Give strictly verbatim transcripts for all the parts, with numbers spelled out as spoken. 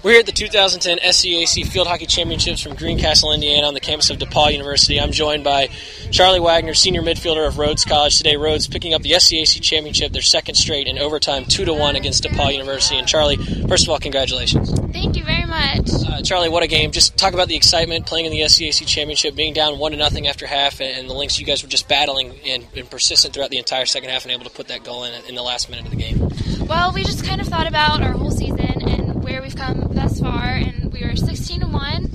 We're here at the two thousand ten S C A C Field Hockey Championships from Greencastle, Indiana, on the campus of DePaul University. I'm joined by Charlie Wagner, senior midfielder of Rhodes College. Today, Rhodes picking up the S C A C Championship, their second straight in overtime, two to one against DePaul University. And Charlie, first of all, congratulations. Thank you very much. Uh, Charlie, what a game. Just talk about the excitement playing in the S C A C Championship, being down one to nothing after half, and the Lynx, you guys were just battling and, and persistent throughout the entire second half and able to put that goal in in the last minute of the game. Well, we just kind of thought about our whole season and where we've come thus far, and we were sixteen to one,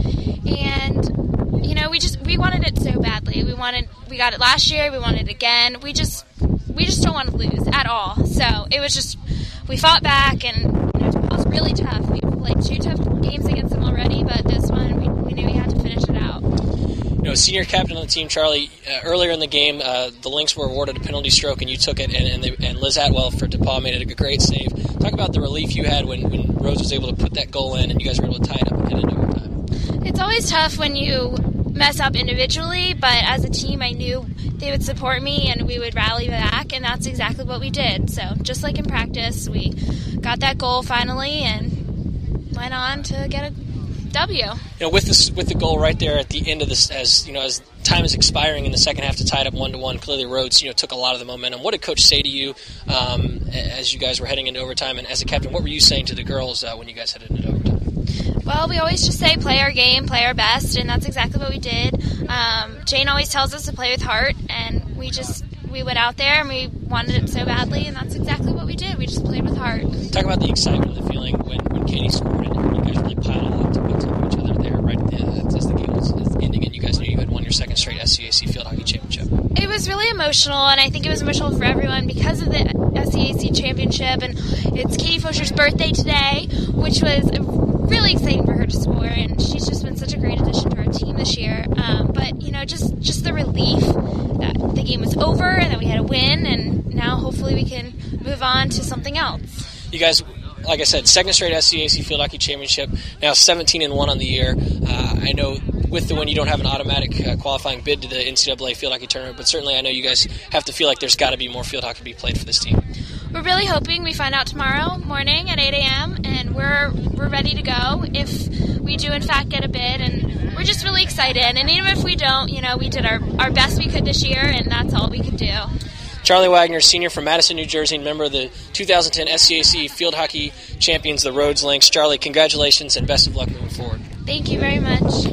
and you know, we just we wanted it so badly. We wanted we got it last year, we wanted it again. We just we just don't want to lose at all. So it was just we fought back, and you know, DePaul's really tough. We played two tough games against them already, but this one we, we knew we had to finish it out. You know, senior captain on the team, Charlie, uh, earlier in the game, uh, the Lynx were awarded a penalty stroke, and you took it, and and, they, and Liz Atwell for DePaul made it a great save. Talk about the relief you had when, when Rhodes was able to put that goal in, and you guys were able to tie it up and head into overtime. It's always tough when you mess up individually, but as a team, I knew they would support me, and we would rally back, and that's exactly what we did. So just like in practice, we got that goal finally, and went on to get a W. You know, with this, with the goal right there at the end of this, as you know, as time is expiring in the second half to tie it up one to one, clearly Rhodes, you know, took a lot of the momentum. What did Coach say to you um, as you guys were heading into overtime, and as a captain, what were you saying to the girls uh, when you guys headed into overtime? Well, we always just say play our game, play our best, and that's exactly what we did. Um, Jane always tells us to play with heart, and we just we went out there and we wanted it so badly, and that's exactly what we did. We just played with heart. Talk about the excitement and the feeling when, when Katie scored it, and you guys really piled up to put to each other there right uh, as the game was ending, and you guys knew you had won your second straight S C A C Field Hockey Championship. It was really emotional, and I think it was emotional for everyone because of the S C A C Championship, and it's Katie Fosher's birthday today, which was really exciting for her to score, and she's just been such a great addition to our team this year. Um, but, you know, just, just the relief that the game was over and that we had a win, and now hopefully we can move on to something else. You guys, like I said, second straight S C A C Field Hockey Championship, now seventeen and one on the year. Uh, I know with the win you don't have an automatic uh, qualifying bid to the N C double A Field Hockey Tournament, but certainly I know you guys have to feel like there's got to be more field hockey to be played for this team. We're really hoping we find out tomorrow morning at eight a.m. and we're we're ready to go if we do in fact get a bid, and we're just really excited. And even if we don't, you know, we did our, our best we could this year, and that's all we could do. Charlie Wagner, senior from Madison, New Jersey, and member of the two thousand ten S C A C Field Hockey Champions, the Rhodes Lynx. Charlie, congratulations and best of luck moving forward. Thank you very much.